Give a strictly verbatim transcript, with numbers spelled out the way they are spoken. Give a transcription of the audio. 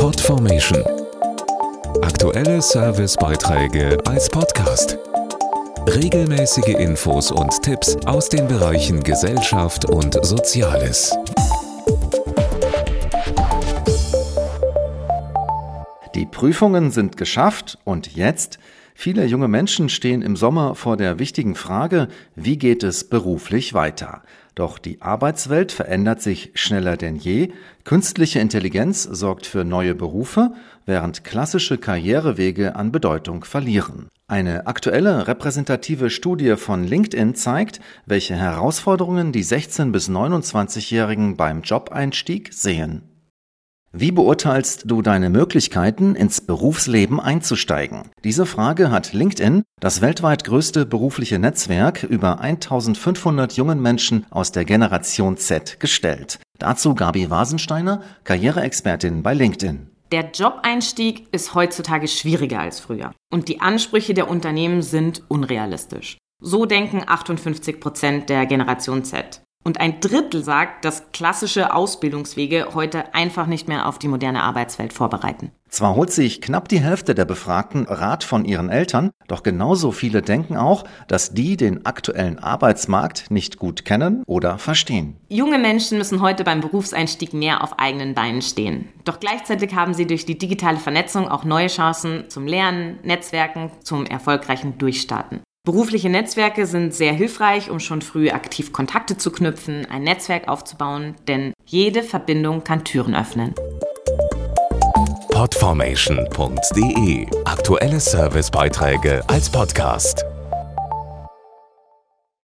Podformation. Aktuelle Servicebeiträge als Podcast. Regelmäßige Infos und Tipps aus den Bereichen Gesellschaft und Soziales. Die Prüfungen sind geschafft und jetzt? Viele junge Menschen stehen im Sommer vor der wichtigen Frage, wie geht es beruflich weiter? Doch die Arbeitswelt verändert sich schneller denn je. Künstliche Intelligenz sorgt für neue Berufe, während klassische Karrierewege an Bedeutung verlieren. Eine aktuelle repräsentative Studie von LinkedIn zeigt, welche Herausforderungen die sechzehn- bis neunundzwanzigjährigen beim Jobeinstieg sehen. Wie beurteilst du deine Möglichkeiten, ins Berufsleben einzusteigen? Diese Frage hat LinkedIn, das weltweit größte berufliche Netzwerk, über eintausendfünfhundert jungen Menschen aus der Generation Z gestellt. Dazu Gabi Wasensteiner, Karriereexpertin bei LinkedIn. Der Jobeinstieg ist heutzutage schwieriger als früher und die Ansprüche der Unternehmen sind unrealistisch. So denken achtundfünfzig Prozent der Generation Z. Und ein Drittel sagt, dass klassische Ausbildungswege heute einfach nicht mehr auf die moderne Arbeitswelt vorbereiten. Zwar holt sich knapp die Hälfte der Befragten Rat von ihren Eltern, doch genauso viele denken auch, dass die den aktuellen Arbeitsmarkt nicht gut kennen oder verstehen. Junge Menschen müssen heute beim Berufseinstieg mehr auf eigenen Beinen stehen. Doch gleichzeitig haben sie durch die digitale Vernetzung auch neue Chancen zum Lernen, Netzwerken, zum erfolgreichen Durchstarten. Berufliche Netzwerke sind sehr hilfreich, um schon früh aktiv Kontakte zu knüpfen, ein Netzwerk aufzubauen, denn jede Verbindung kann Türen öffnen. Podformation punkt de. Aktuelle Servicebeiträge als Podcast.